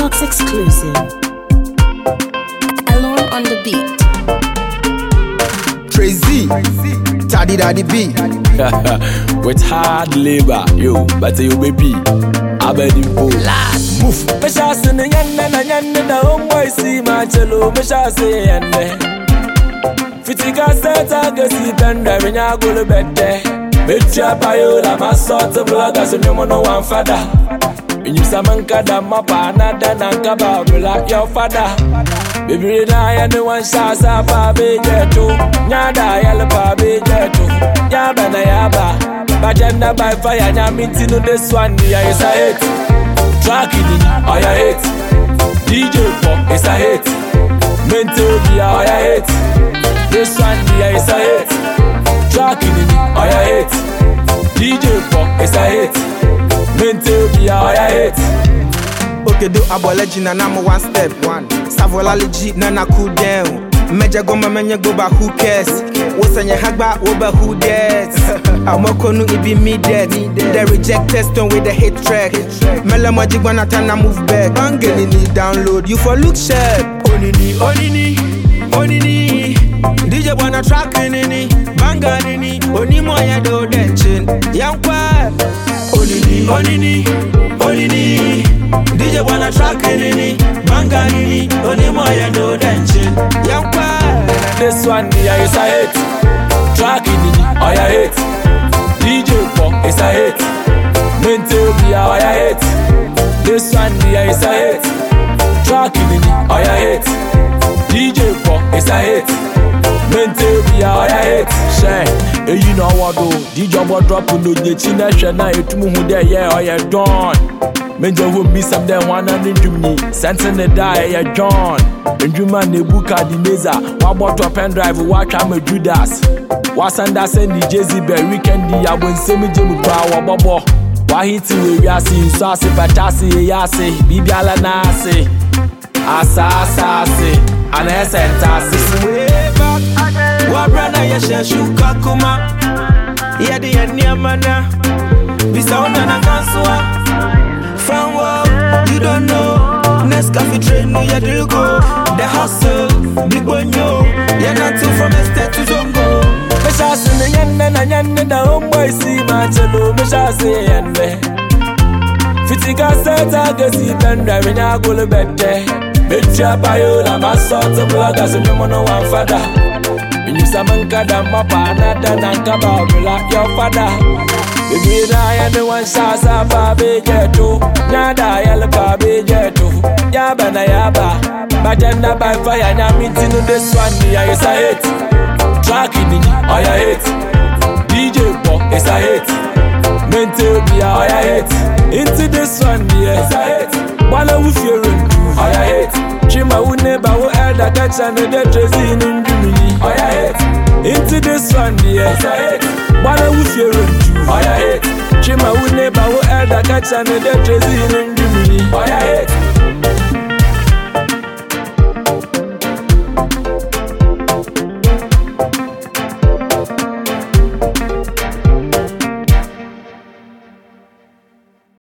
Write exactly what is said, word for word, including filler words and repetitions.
Box exclusive. Alone on the beat. Trazy, Taddy Daddy B. With hard labor, yo, but you baby, I bet you both. Move. Me shall say the yande na yande na homeboy see my cello. Me shall say yande. Fitika seta gesi tenda minya go to bed there. Me try payola my sort of blogger so no no one father. And you saman kada mapa nada nanka babula your father. Baby na ya no one shall sa pa be jeto. Nyada yellow pa be jeto. Yaba na yaba. Bajanda by fire nya minti no this one ya is a hit. Track it in oh ya hit. D J pop is a hit. Mental be oh ya hit. This one ya is a hit. Track it in oh ya hit. D J pop is a hit. Mental be oh ya hit. Okay, do abology na na one step one. Savola legit na na cool down. Meja goma menye go ba who cares? Wosanya hagba oba who dares? Amoko it be me dead. The rejected stone with the hate track. Mela majigwa na tana move back. Bangeli ni download you for look sharp. Onini onini onini. D J wanna track nini. Banganini onimo ya do denchin. Yankwa. Onini onini onini. D J wanna track nini. Banganini onimo ya do denchin. Yankwa. This one yeah is a hit. Track it oh ya hit. D J pop is a hit. Mental be oh ya hit. This one yeah is a hit. Track it oh ya hit. D J pop is a hit. Mental be oh ya hit. Share, eh you know what do? D J boy drop no the china shana etumu hu there yeah oh ya done. Menja will be some them one and me. Sensing the die ya John. And you man Nebuchadnezzar. One bottle pen drive watch I'm a Judas. Was under send the Jezebel weekend I won't see me Jimmy Power Bobo. Why hit you we are seeing saucy patasi yasi Bibiala nasi Asa asasi and essence way back. Wa brother ya shuka kuma. Ya di enya mana. Bisa ona na kanswa. From what you don't know. Nescafe train no ya do go. The hustle, big one yo. Ya not too from estate to Zongo. Me shall say the yande na yande na homeboy see my cello. Me shall say yande. Fitika seta gesi tenda minya go to bed there. Me try payola my sort of blogger so no no one father. And you saman kada mapa nada nanka babula your father. Baby na ya no one shall sa pa be jeto. Nyada yellow pa be jeto. Yaba na yaba. Bajanda by fire nya minti no this one ya is a hit. Track it in oh ya hit. D J pop is a hit. Mental be oh ya hit. Into this one yeah is a hit. Wala wu fearing oh ya hit. Chima wu neba wu elder catch and the Trazy in Jimmy oh ya hit. Into this one yeah is a hit. Wala wu fearing oh ya hit. Chima wu neba wu elder catch and the Trazy in Jimmy oh ya hit.